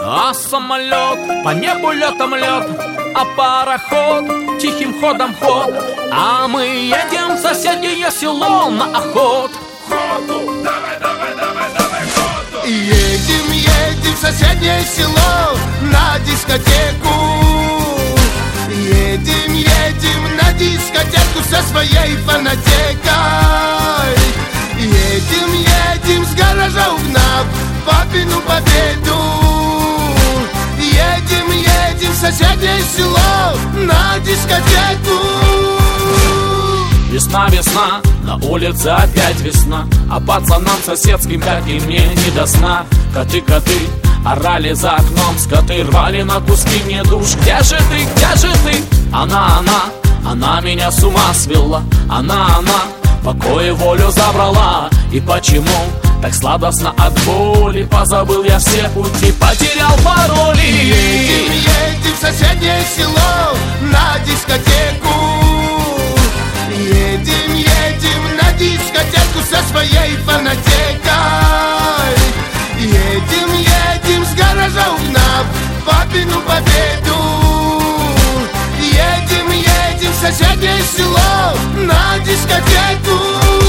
А самолет, по небу летом лед, а пароход тихим ходом ход. А мы едем в соседнее село на охот. Ходу, давай, давай, давай, давай, ходу. Едем, едем в соседнее село на дискотеку. Едем, едем на дискотеку со своей фонотекой. Едем, едем с гаража угнав папину победу. Едем, едем в соседнее село на дискотеку. Весна, весна, на улице опять весна, а пацанам соседским, как и мне, не до сна. Коты, коты, орали за окном, скоты рвали на куски мне душ. Где же ты, где же ты? Она меня с ума свела. Она, покой и волю забрала. И почему так сладостно от боли? Позабыл я все пути, потерял пароли. Едем, едем в соседнее село на дискотеку. Едем, едем на дискотеку со своей фонотекой. Едем, едем с гаража угнав папину победу. Едем, едем в соседнее село на дискотеку.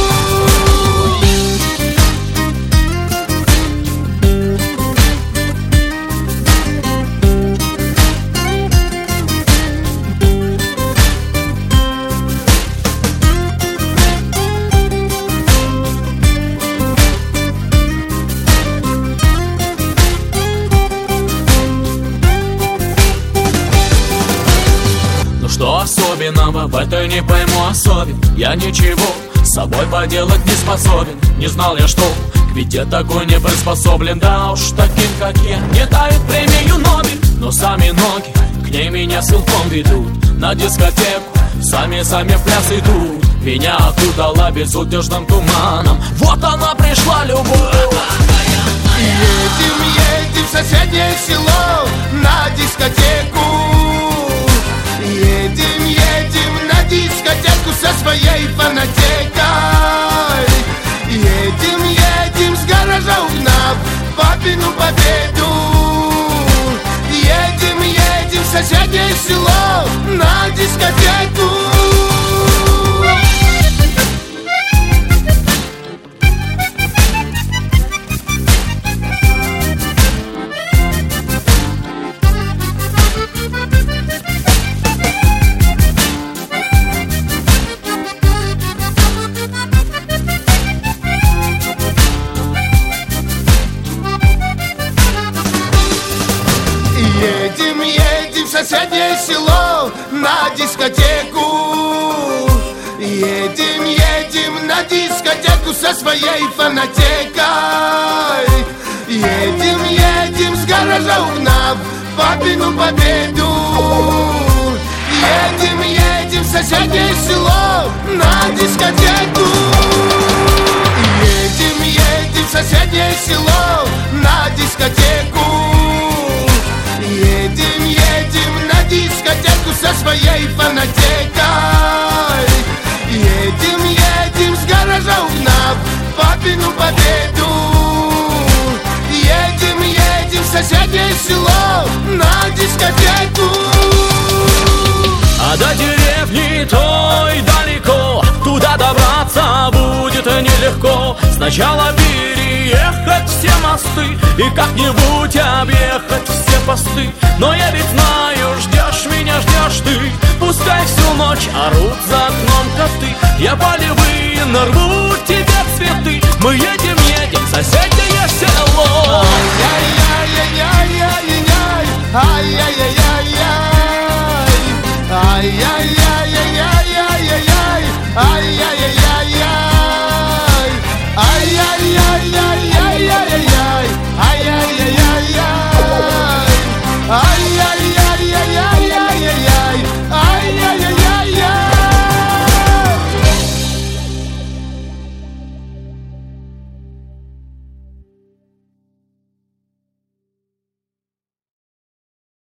Что особенного в этой не пойму особен? Я ничего с собой поделать не способен. Не знал я, что к беде такой не приспособлен. Да уж таким, как я, не дают премию Нобель. Но сами ноги к ней меня силком ведут. На дискотеку сами в пляс идут. Меня окутала безудержным туманом. Вот она пришла, любовь. Едем, едем в соседнее село на дискотеку. Едем, едем на дискотеку со своей фонотекой. Едем, едем с гаража угнав папину победу. Едем, едем в соседнее село на дискотеку. Едем, едем в соседнее село на дискотеку. Едем, едем на дискотеку со своей фонотекой. Едем, едем с гаража угнав папину победу. Едем, едем в соседнее село на дискотеку. Едем, едем в соседнее село на дискотеку. Едем, едем на дискотеку со своей фонотекой. Едем, едем с гаража угнав папину победу. Едем, едем в соседнее село на дискотеку. А до деревни той далеко, туда добраться будет нелегко. Сначала переехать все мосты и как-нибудь объехать все посты. Но я ведь знаю, ждешь меня, ждешь ты. Пускай всю ночь орут за окном коты.